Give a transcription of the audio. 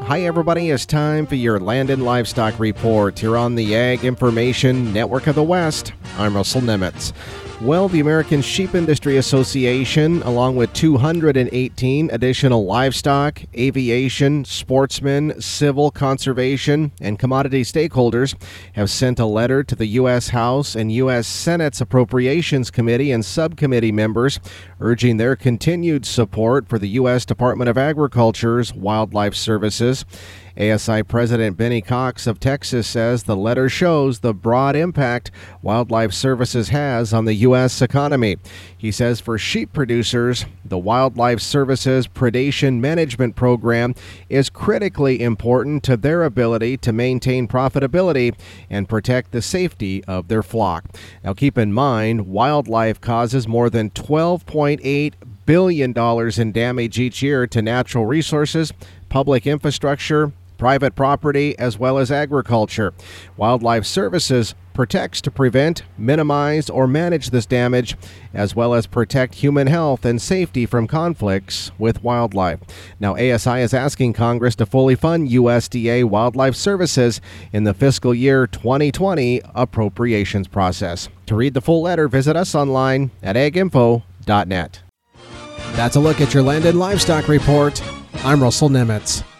Hi, everybody. It's time for your Land and Livestock Report here on the Ag Information Network of the West. I'm Russell Nemitz. Well, the American Sheep Industry Association, along with 218 additional livestock, aviation, sportsmen, civil, conservation, and commodity stakeholders, have sent a letter to the U.S. House and U.S. Senate's Appropriations Committee and subcommittee members urging their continued support for the U.S. Department of Agriculture's Wildlife Services. ASI President Benny Cox of Texas says the letter shows the broad impact Wildlife Services has on the U.S. economy. He says for sheep producers, the Wildlife Services Predation Management Program is critically important to their ability to maintain profitability and protect the safety of their flock. Now keep in mind, wildlife causes more than $12.8 billion in damage each year to natural resources, public infrastructure, private property, as well as agriculture. Wildlife Services protects to prevent, minimize, or manage this damage, as well as protect human health and safety from conflicts with wildlife. Now, ASI is asking Congress to fully fund USDA Wildlife Services in the fiscal year 2020 appropriations process. To read the full letter, visit us online at aginfo.net. That's a look at your Land and Livestock Report. I'm Russell Nemitz.